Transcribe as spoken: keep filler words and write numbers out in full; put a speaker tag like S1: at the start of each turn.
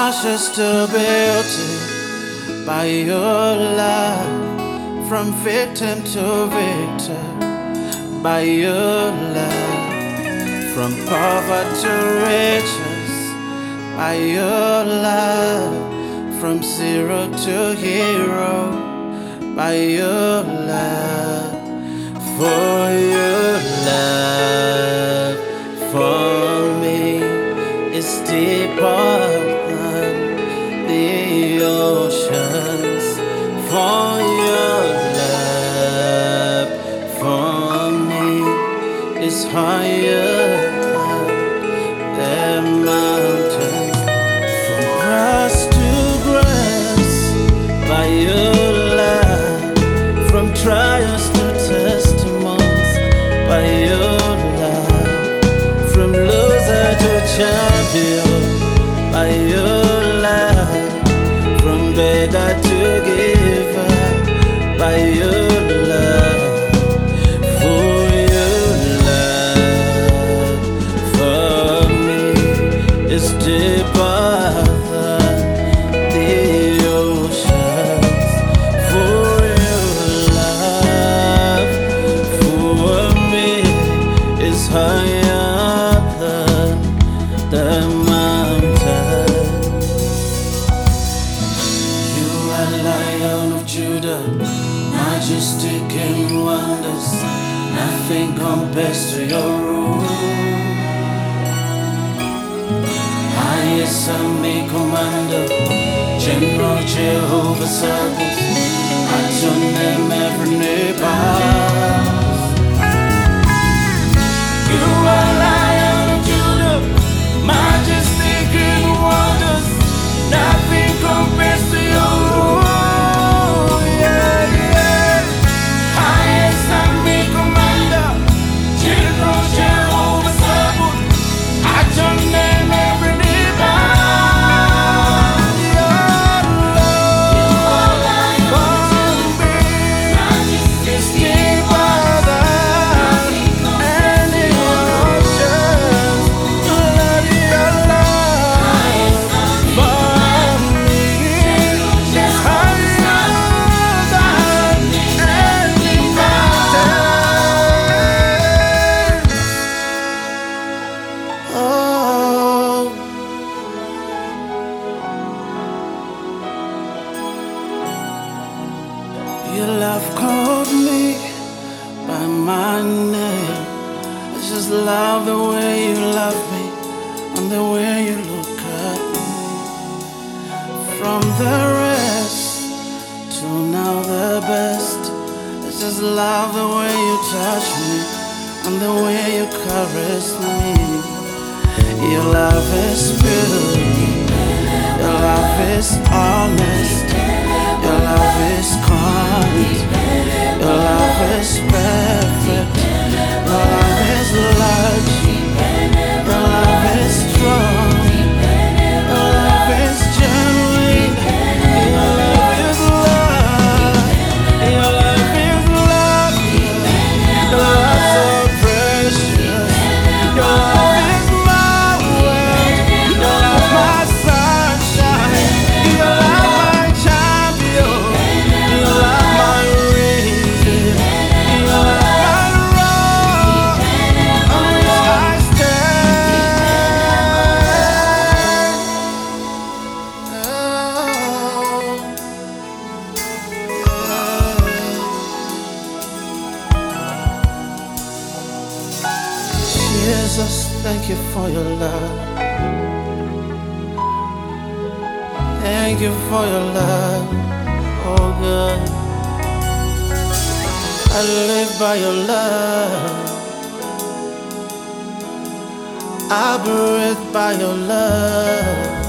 S1: ashes to beauty by your love, from victim to victor by your love, from poverty to riches by your love, from zero to hero by your love. For your love for me is deeper than the oceans. For your love for me is higher than the mountains. From grass to grass by your love, from trials to testimonies by your love, from loser to champion by your love, from beggar to giver by your love. For your love for me is deeper than the oceans. For your love for me is higher than the mountain. You are Lion of Judah, majestic in wonders. Nothing compares to your rule. Highest army commander, General Jehovah Sabaoth. At your name every knee bows. You are Lion of Judah, majestic in wonders. Nothing compares to your rule. Yeah, yeah. Highest army commander, General Jehovah Sabaoth. At your name every knee bows. Your love for me is deeper than any ocean. Lord, your love for me is higher than any mountain. Oh, your love called me by my name. I just love the way you love me and the way you look at me. From the rest to now the best, I just love the way you touch me and the way you caress me. Your love is pure, your love is honest, your love is kind, your love is perfect, your love is large, your love is strong, your love is genuine, your love is love, your love is love, your love so precious, your love is my world, your love my sunshine, your love my champion, your love my reason, your love my rock on which I stand. Jesus, thank you for your love. Thank you for your love, oh God. I live by your love, I breathe by your love.